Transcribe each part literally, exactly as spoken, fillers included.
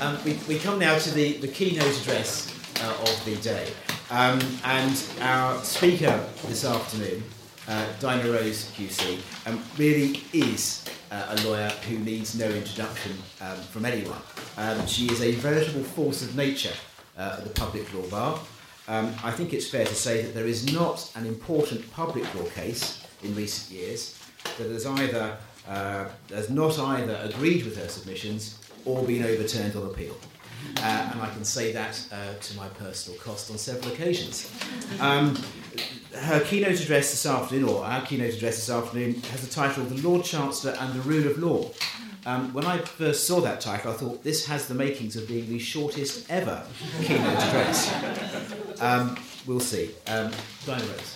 Um, we, we come now to the, the keynote address uh, of the day. Um, and our speaker this afternoon, uh, Dinah Rose Q C, um, really is uh, a lawyer who needs no introduction um, from anyone. Um, she is a veritable force of nature uh, at the public law bar. Um, I think it's fair to say that there is not an important public law case in recent years that has either uh, has not either agreed with her submissions or been overturned on appeal. Uh, and I can say that uh, to my personal cost on several occasions. Um, her keynote address this afternoon, or our keynote address this afternoon, has the title The Lord Chancellor and the Rule of Law. Um, when I first saw that title, I thought this has the makings of being the shortest ever keynote address. Um, we'll see. Um, Dinah Rose.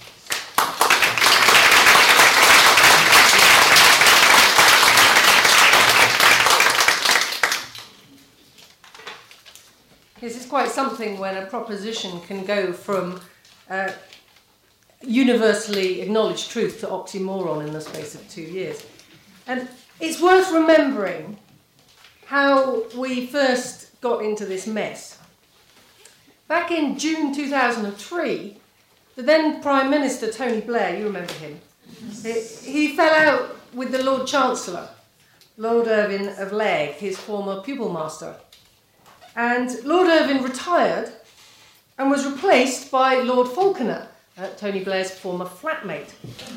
This is quite something when a proposition can go from uh, universally acknowledged truth to oxymoron in the space of two years. And it's worth remembering how we first got into this mess. Back in June two thousand three, the then Prime Minister, Tony Blair, you remember him, he fell out with the Lord Chancellor, Lord Irvine of Legg, his former pupil master. And Lord Irvine retired and was replaced by Lord Falconer, uh, Tony Blair's former flatmate.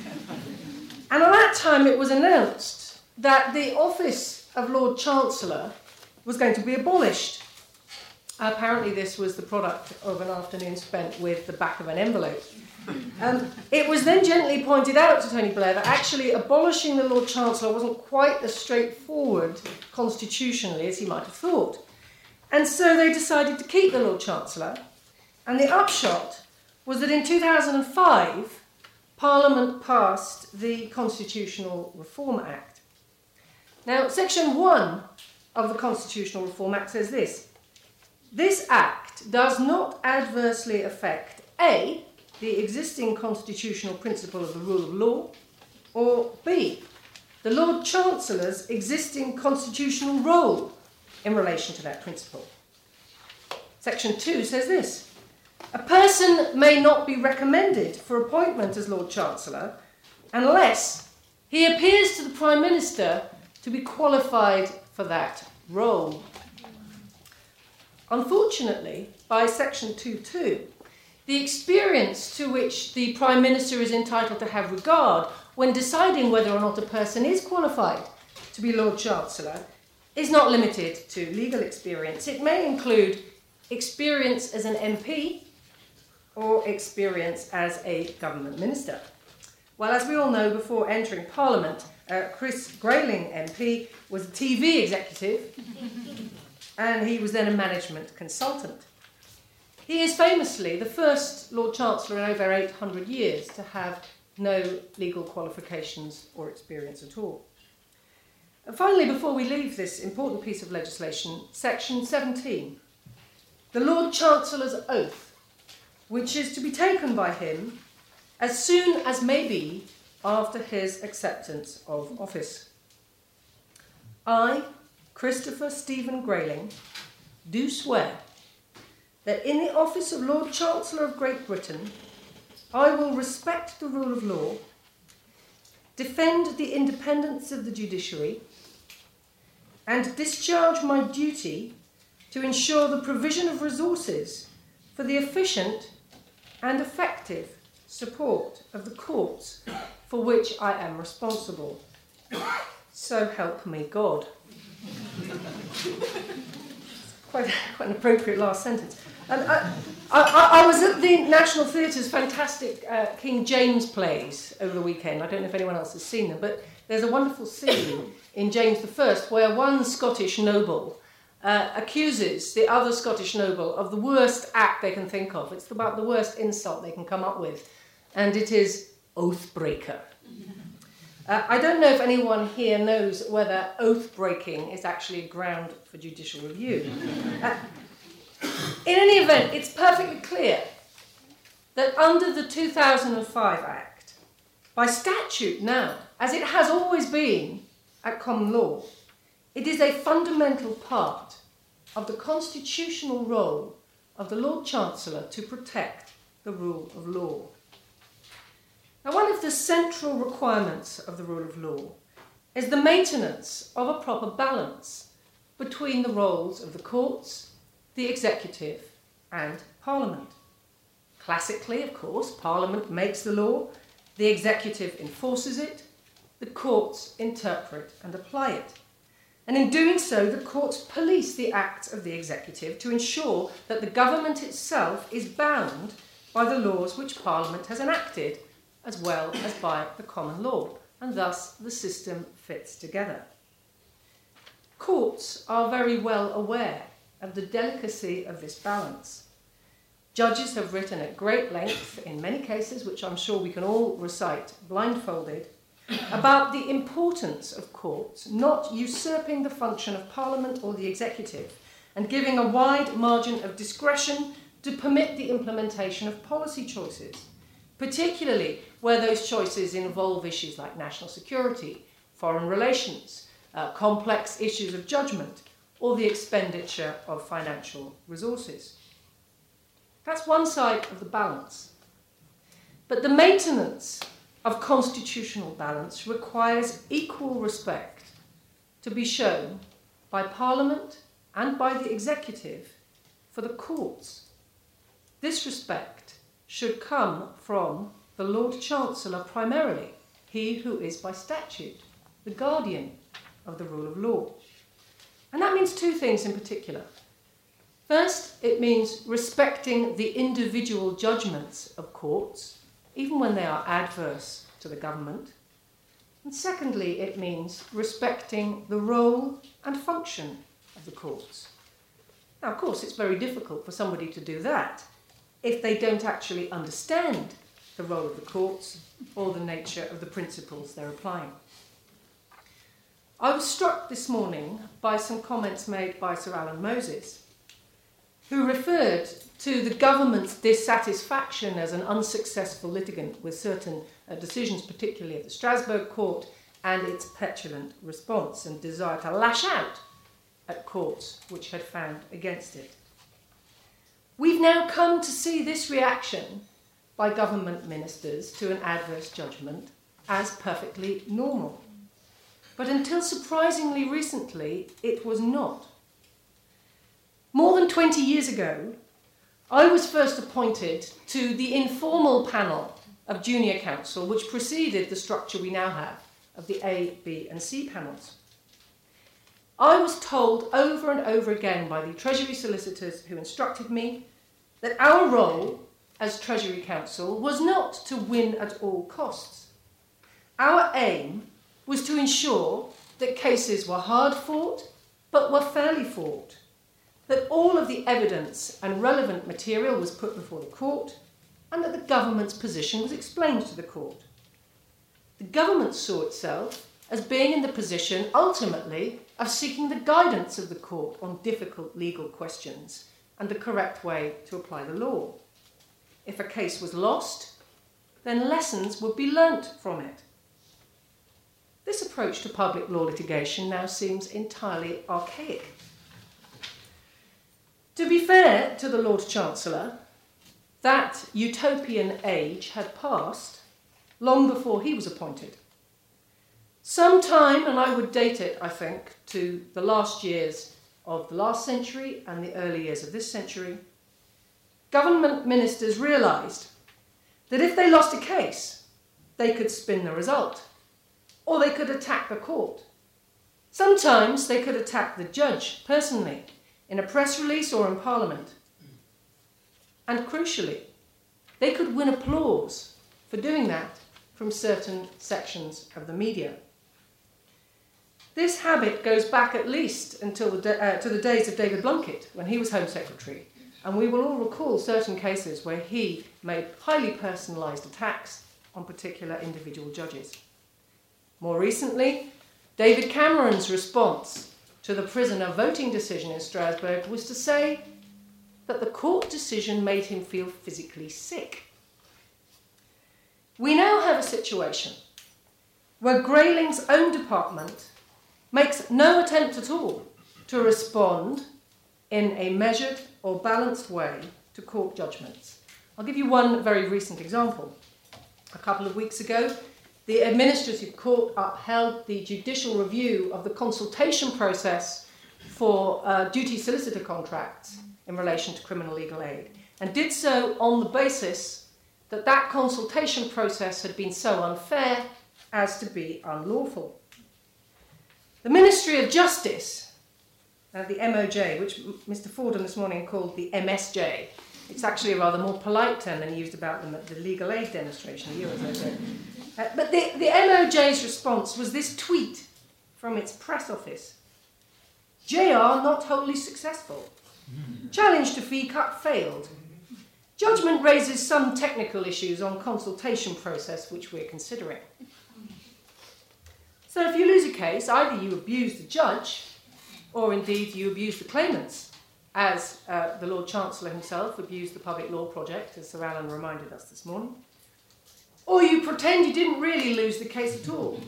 And at that time it was announced that the office of Lord Chancellor was going to be abolished. Apparently this was the product of an afternoon spent with the back of an envelope. Um, it was then gently pointed out to Tony Blair that actually abolishing the Lord Chancellor wasn't quite as straightforward constitutionally as he might have thought. And so they decided to keep the Lord Chancellor, and the upshot was that in two thousand five, Parliament passed the Constitutional Reform Act. Now, Section one of the Constitutional Reform Act says this: this Act does not adversely affect A, the existing constitutional principle of the rule of law, or B, the Lord Chancellor's existing constitutional role in relation to that principle. Section two says this: a person may not be recommended for appointment as Lord Chancellor unless he appears to the Prime Minister to be qualified for that role. Unfortunately, by Section two point two, the experience to which the Prime Minister is entitled to have regard when deciding whether or not a person is qualified to be Lord Chancellor is not limited to legal experience. It may include experience as an M P or experience as a government minister. Well, as we all know, before entering Parliament, uh, Chris Grayling M P was a T V executive and he was then a management consultant. He is famously the first Lord Chancellor in over eight hundred years to have no legal qualifications or experience at all. And finally, before we leave this important piece of legislation, Section seventeen, the Lord Chancellor's oath, which is to be taken by him as soon as may be after his acceptance of office. I, Christopher Stephen Grayling, do swear that in the office of Lord Chancellor of Great Britain, I will respect the rule of law, defend the independence of the judiciary, and discharge my duty to ensure the provision of resources for the efficient and effective support of the courts for which I am responsible. So help me God. Quite, quite an appropriate last sentence. And I, I, I was at the National Theatre's fantastic uh, King James plays over the weekend. I don't know if anyone else has seen them, but there's a wonderful scene in James the First where one Scottish noble uh, accuses the other Scottish noble of the worst act they can think of. It's about the worst insult they can come up with, and it is oath-breaker. Uh, I don't know if anyone here knows whether oath-breaking is actually a ground for judicial review. Uh, in any event, it's perfectly clear that under the two thousand five Act, by statute now, as it has always been at common law, it is a fundamental part of the constitutional role of the Lord Chancellor to protect the rule of law. Now, one of the central requirements of the rule of law is the maintenance of a proper balance between the roles of the courts, the executive, and Parliament. Classically, of course, Parliament makes the law, the executive enforces it, the courts interpret and apply it. And in doing so, the courts police the acts of the executive to ensure that the government itself is bound by the laws which Parliament has enacted, as well as by the common law, and thus the system fits together. Courts are very well aware of the delicacy of this balance. Judges have written at great length, in many cases, which I'm sure we can all recite blindfolded, about the importance of courts not usurping the function of Parliament or the executive and giving a wide margin of discretion to permit the implementation of policy choices, particularly where those choices involve issues like national security, foreign relations, uh, complex issues of judgment, or the expenditure of financial resources. That's one side of the balance. But the maintenance of constitutional balance requires equal respect to be shown by Parliament and by the executive for the courts. This respect should come from the Lord Chancellor primarily, he who is by statute the guardian of the rule of law. And that means two things in particular. First, it means respecting the individual judgments of courts, even when they are adverse to the government. And secondly, it means respecting the role and function of the courts. Now, of course, it's very difficult for somebody to do that if they don't actually understand the role of the courts or the nature of the principles they're applying. I was struck this morning by some comments made by Sir Alan Moses, who referred to the government's dissatisfaction as an unsuccessful litigant with certain uh, decisions, particularly of the Strasbourg court, and its petulant response and desire to lash out at courts which had found against it. We've now come to see this reaction by government ministers to an adverse judgment as perfectly normal. But until surprisingly recently, it was not. More than twenty years ago, I was first appointed to the informal panel of junior counsel which preceded the structure we now have of the A, B and C panels. I was told over and over again by the Treasury solicitors who instructed me that our role as Treasury counsel was not to win at all costs. Our aim was to ensure that cases were hard fought but were fairly fought, that all of the evidence and relevant material was put before the court, and that the government's position was explained to the court. The government saw itself as being in the position, ultimately, of seeking the guidance of the court on difficult legal questions and the correct way to apply the law. If a case was lost, then lessons would be learnt from it. This approach to public law litigation now seems entirely archaic. To be fair to the Lord Chancellor, that utopian age had passed long before he was appointed. Some time, and I would date it, I think, to the last years of the last century and the early years of this century, government ministers realised that if they lost a case, they could spin the result, or they could attack the court. Sometimes they could attack the judge personally, in a press release or in Parliament. And crucially, they could win applause for doing that from certain sections of the media. This habit goes back at least until the de- uh, to the days of David Blunkett, when he was Home Secretary, and we will all recall certain cases where he made highly personalised attacks on particular individual judges. More recently, David Cameron's response to the prisoner voting decision in Strasbourg was to say that the court decision made him feel physically sick. We now have a situation where Grayling's own department makes no attempt at all to respond in a measured or balanced way to court judgments. I'll give you one very recent example. A couple of weeks ago, the Administrative Court upheld the judicial review of the consultation process for uh, duty solicitor contracts in relation to criminal legal aid, and did so on the basis that that consultation process had been so unfair as to be unlawful. The Ministry of Justice, uh, the M O J, which Mister Fordham this morning called the M S J, it's actually a rather more polite term than used about them at the legal aid demonstration a year or so ago. Uh, but the, the M O J's response was this tweet from its press office. J R not wholly successful. Challenge to fee cut failed. Judgment raises some technical issues on consultation process which we're considering. So if you lose a case, either you abuse the judge or indeed you abuse the claimants, as uh, the Lord Chancellor himself abused the Public Law Project, as Sir Alan reminded us this morning, or you pretend you didn't really lose the case at all.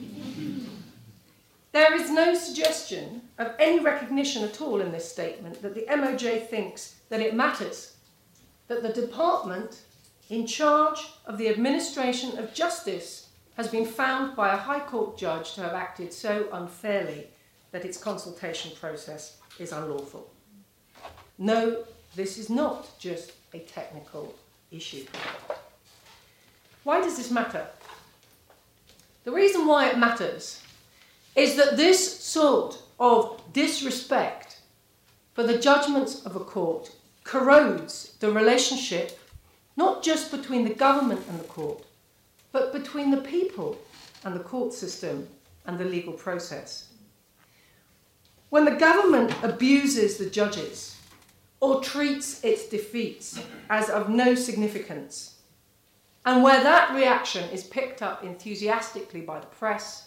There is no suggestion of any recognition at all in this statement that the M O J thinks that it matters that the department in charge of the administration of justice has been found by a High Court judge to have acted so unfairly that its consultation process is unlawful. No, this is not just a technical issue. Why does this matter? The reason why it matters is that this sort of disrespect for the judgments of a court corrodes the relationship not just between the government and the court, but between the people and the court system and the legal process. When the government abuses the judges or treats its defeats as of no significance, and where that reaction is picked up enthusiastically by the press,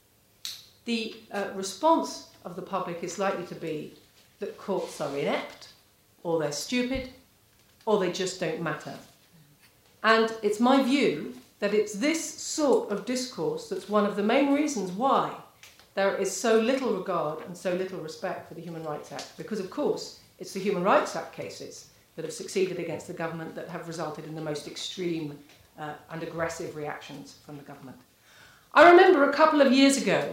the uh, response of the public is likely to be that courts are inept, or they're stupid, or they just don't matter. And it's my view that it's this sort of discourse that's one of the main reasons why there is so little regard and so little respect for the Human Rights Act. Because, of course, it's the Human Rights Act cases that have succeeded against the government that have resulted in the most extreme uh, and aggressive reactions from the government. I remember a couple of years ago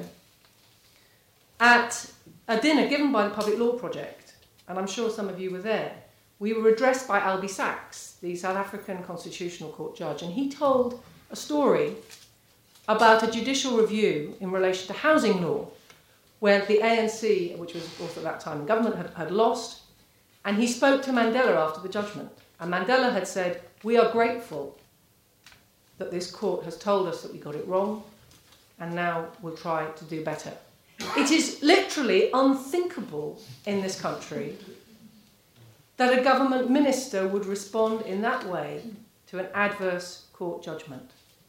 at a dinner given by the Public Law Project, and I'm sure some of you were there, we were addressed by Albie Sachs, the South African Constitutional Court judge, and he told a story about a judicial review in relation to housing law, where the A N C, which was also at that time in government, had, had lost, and he spoke to Mandela after the judgment. And Mandela had said, "We are grateful that this court has told us that we got it wrong, and now we'll try to do better." It is literally unthinkable in this country that a government minister would respond in that way to an adverse court judgment.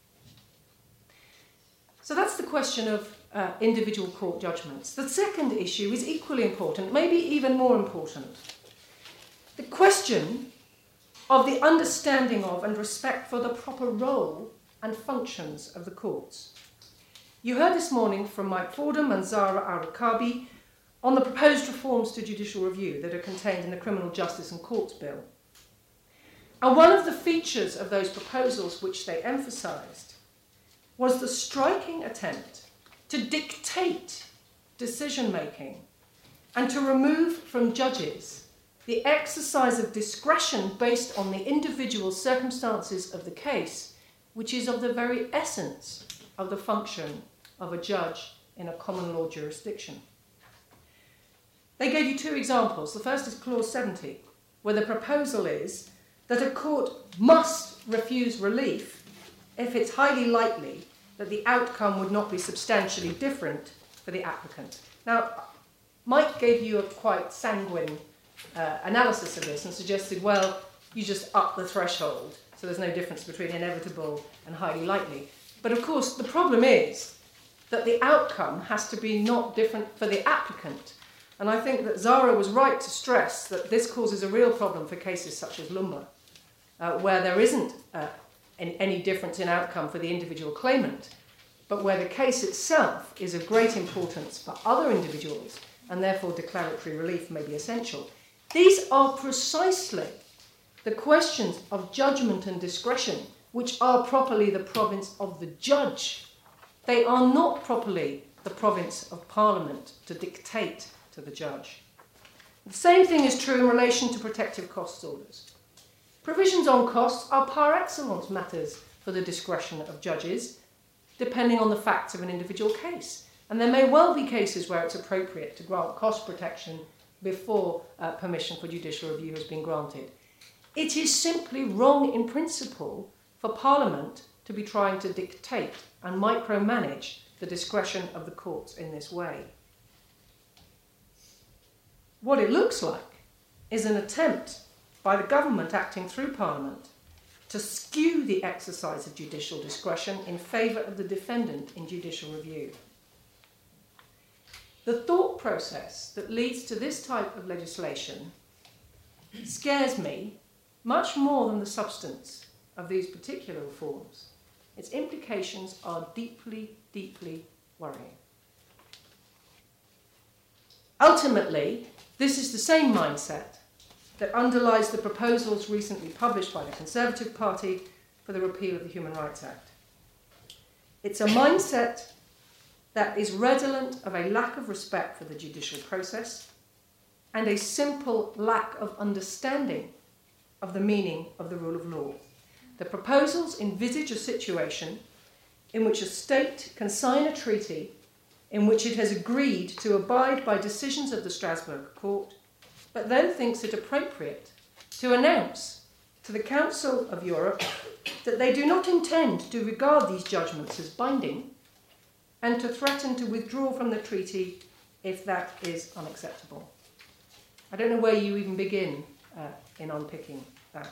So that's the question of uh, individual court judgments. The second issue is equally important, maybe even more important. The question of the understanding of and respect for the proper role and functions of the courts. You heard this morning from Mike Fordham and Zara Al-Rakabi on the proposed reforms to judicial review that are contained in the Criminal Justice and Courts Bill. And one of the features of those proposals which they emphasised was the striking attempt to dictate decision-making and to remove from judges the exercise of discretion based on the individual circumstances of the case, which is of the very essence of the function of a judge in a common law jurisdiction. They gave you two examples. The first is Clause seventy, where the proposal is that a court must refuse relief if it's highly likely that the outcome would not be substantially different for the applicant. Now, Mike gave you a quite sanguine uh, analysis of this and suggested, well, you just up the threshold, so there's no difference between inevitable and highly likely. But of course, the problem is that the outcome has to be not different for the applicant. And I think that Zara was right to stress that this causes a real problem for cases such as Lumba, uh, where there isn't uh, any, any difference in outcome for the individual claimant, but where the case itself is of great importance for other individuals, and therefore declaratory relief may be essential. These are precisely the questions of judgment and discretion, which are properly the province of the judge. They are not properly the province of Parliament to dictate to the judge. The same thing is true in relation to protective costs orders. Provisions on costs are par excellence matters for the discretion of judges, depending on the facts of an individual case. And there may well be cases where it's appropriate to grant cost protection before uh, permission for judicial review has been granted. It is simply wrong in principle for Parliament to be trying to dictate and micromanage the discretion of the courts in this way. What it looks like is an attempt by the government acting through Parliament to skew the exercise of judicial discretion in favour of the defendant in judicial review. The thought process that leads to this type of legislation scares me much more than the substance of these particular reforms. Its implications are deeply, deeply worrying. Ultimately, this is the same mindset that underlies the proposals recently published by the Conservative Party for the repeal of the Human Rights Act. It's a mindset that is redolent of a lack of respect for the judicial process and a simple lack of understanding of the meaning of the rule of law. The proposals envisage a situation in which a state can sign a treaty in which it has agreed to abide by decisions of the Strasbourg Court, but then thinks it appropriate to announce to the Council of Europe that they do not intend to regard these judgments as binding and to threaten to withdraw from the treaty if that is unacceptable. I don't know where you even begin uh, in unpicking that.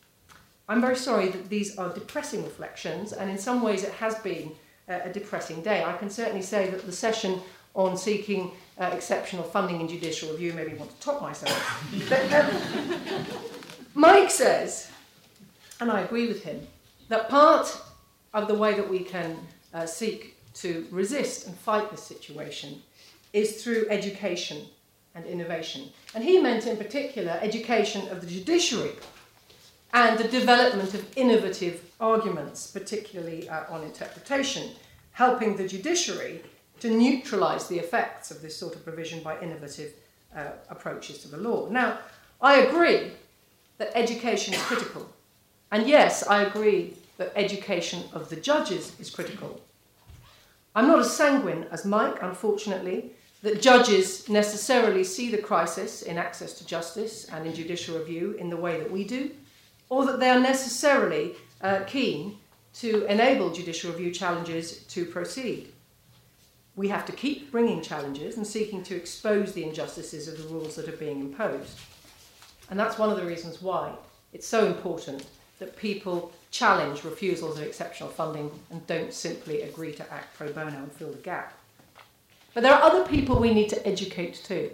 I'm very sorry that these are depressing reflections, and in some ways it has been uh, a depressing day. I can certainly say that the session on seeking uh, exceptional funding in judicial review made me want to top myself. But um, Mike says, and I agree with him, that part of the way that we can uh, seek to resist and fight this situation is through education and innovation. And he meant in particular education of the judiciary and the development of innovative arguments, particularly uh, on interpretation, helping the judiciary to neutralise the effects of this sort of provision by innovative uh, approaches to the law. Now, I agree that education is critical. And yes, I agree that education of the judges is critical. I'm not as sanguine as Mike, unfortunately, that judges necessarily see the crisis in access to justice and in judicial review in the way that we do, or that they are necessarily uh, keen to enable judicial review challenges to proceed. We have to keep bringing challenges and seeking to expose the injustices of the rules that are being imposed. And that's one of the reasons why it's so important that people challenge refusals of exceptional funding and don't simply agree to act pro bono and fill the gap. But there are other people we need to educate too.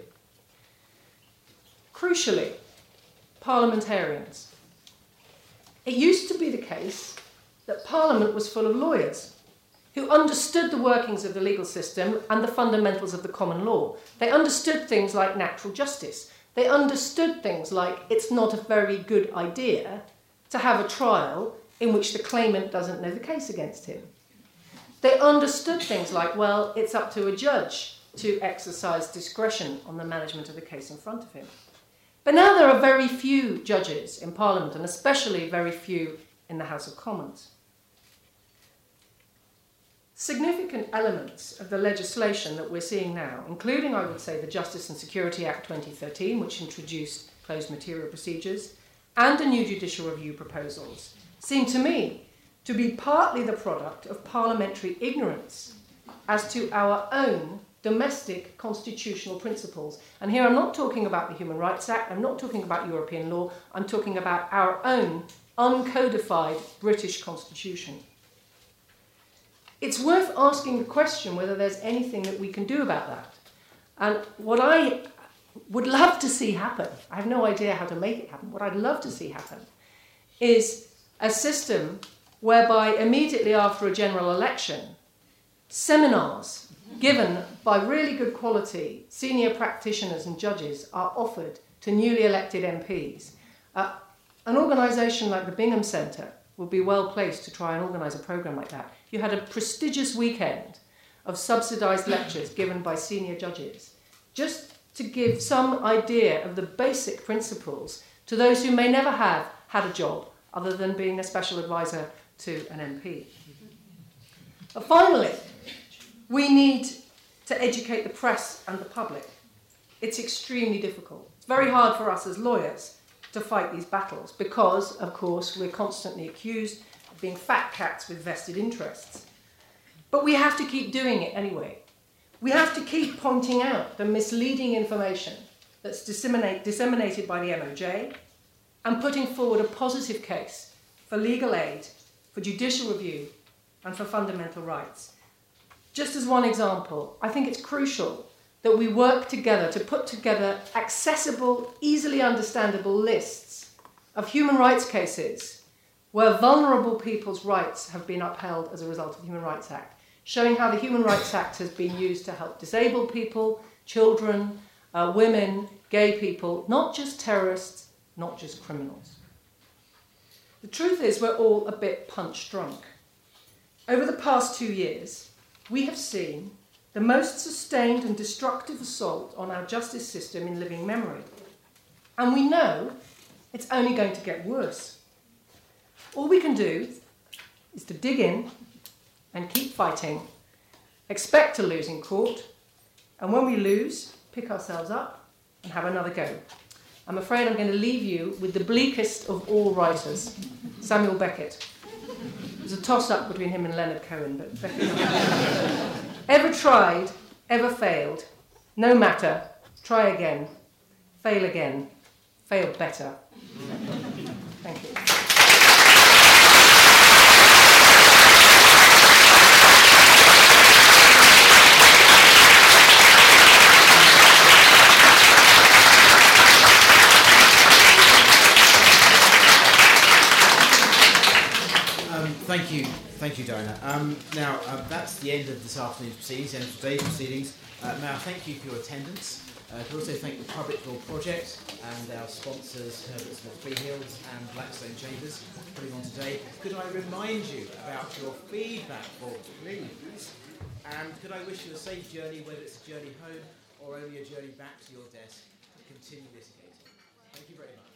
Crucially, parliamentarians. It used to be the case that Parliament was full of lawyers who understood the workings of the legal system and the fundamentals of the common law. They understood things like natural justice. They understood things like it's not a very good idea to have a trial in which the claimant doesn't know the case against him. They understood things like, well, it's up to a judge to exercise discretion on the management of the case in front of him. But now there are very few judges in Parliament, and especially very few in the House of Commons. Significant elements of the legislation that we're seeing now, including, I would say, the Justice and Security Act twenty thirteen, which introduced closed material procedures, and the new judicial review proposals, seem to me to be partly the product of parliamentary ignorance as to our own domestic constitutional principles. And here I'm not talking about the Human Rights Act, I'm not talking about European law, I'm talking about our own uncodified British constitution. It's worth asking the question whether there's anything that we can do about that. And what I would love to see happen, I have no idea how to make it happen, what I'd love to see happen is a system whereby immediately after a general election, seminars given by really good quality senior practitioners and judges are offered to newly elected M Ps, uh, an organisation like the Bingham Centre would be well placed to try and organise a programme like that. You had a prestigious weekend of subsidised lectures given by senior judges, just to give some idea of the basic principles to those who may never have had a job other than being a special advisor to an M P. But finally, we need to educate the press and the public. It's extremely difficult. It's very hard for us as lawyers to fight these battles because, of course, we're constantly accused of being fat cats with vested interests. But we have to keep doing it anyway. We have to keep pointing out the misleading information that's disseminate, disseminated by the M O J and putting forward a positive case for legal aid, for judicial review, and for fundamental rights. Just as one example, I think it's crucial that we work together to put together accessible, easily understandable lists of human rights cases where vulnerable people's rights have been upheld as a result of the Human Rights Act, showing how the Human Rights Act has been used to help disabled people, children, uh, women, gay people, not just terrorists, not just criminals. The truth is we're all a bit punch drunk. Over the past two years, we have seen the most sustained and destructive assault on our justice system in living memory. And we know it's only going to get worse. All we can do is to dig in and keep fighting, expect to lose in court, and when we lose, pick ourselves up and have another go. I'm afraid I'm going to leave you with the bleakest of all writers, Samuel Beckett. There's a toss-up between him and Leonard Cohen, but Beckett. Ever tried, ever failed, no matter, try again, fail again, fail better. Thank you. Thank you, thank you, Dinah. Um, now, uh, that's the end of this afternoon's proceedings, the end of today's proceedings. Uh, may I thank you for your attendance. Uh, I can also thank the Public Law Project and our sponsors, Herbert Smith Freehills and Blackstone Chambers, for putting on today. Could I remind you about your feedback form, please? And could I wish you a safe journey, whether it's a journey home or only a journey back to your desk, to continue litigating. Thank you very much.